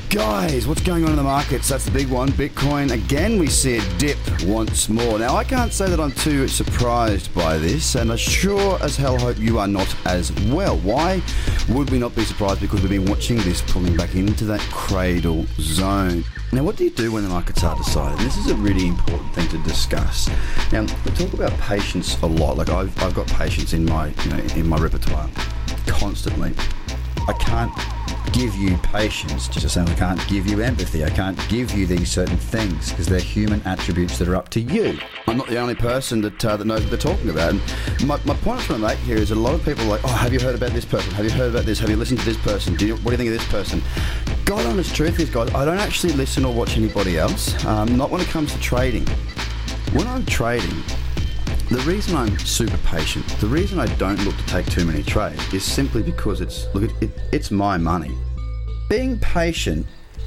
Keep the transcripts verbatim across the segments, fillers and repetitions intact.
Guys, what's going on in the markets? That's the big one. Bitcoin, again, we see a dip once more. Now, I can't say that I'm too surprised by this, and I sure as hell hope you are not as well. Why would we not be surprised? Because we've been watching this pulling back into that cradle zone. Now, what do you do when the markets are decided? This is a really important thing to discuss. Now, we talk about patience a lot. Like, I've, I've got patience in my, you know, in my repertoire constantly. I can't give you patience, just the same as I can't give you empathy. I can't give you these certain things because they're human attributes that are up to you. I'm not the only person that uh, that knows what they're talking about. And my, my point I'm trying to make here is that a lot of people are like, oh, have you heard about this person? Have you heard about this? Have you listened to this person? Do you, what do you think of this person? God honest truth is, guys, I don't actually listen or watch anybody else, um, not when it comes to trading. When I'm trading, the reason I'm super patient, the reason I don't look to take too many trades is simply because it's, look, it, it's my money. Being patient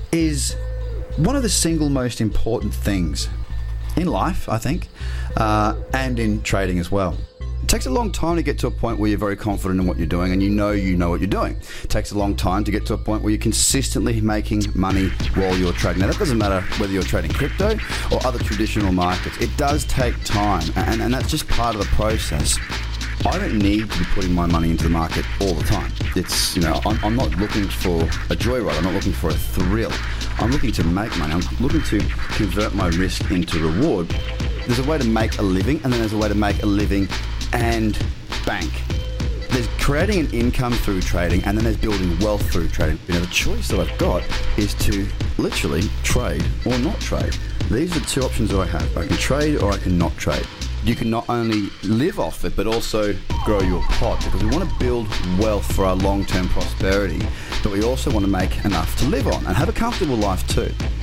is one of the single most important things in life, I think, uh, and in trading as well. It takes a long time to get to a point where you're very confident in what you're doing and you know you know what you're doing. It takes a long time to get to a point where you're consistently making money while you're trading. Now, that doesn't matter whether you're trading crypto or other traditional markets. It does take time, and, and that's just part of the process. I don't need to be putting my money into the market all the time. It's, you know, I'm, I'm not looking for a joyride. I'm not looking for a thrill. I'm looking to make money. I'm looking to convert my risk into reward. There's a way to make a living, and then there's a way to make a living and bank. There's creating an income through trading, and then there's building wealth through trading. You know, the choice that I've got is to literally trade or not trade. These are the two options that I have. I can trade or I can not trade. You can not only live off it, but also grow your pot, because we want to build wealth for our long-term prosperity, but we also want to make enough to live on and have a comfortable life too.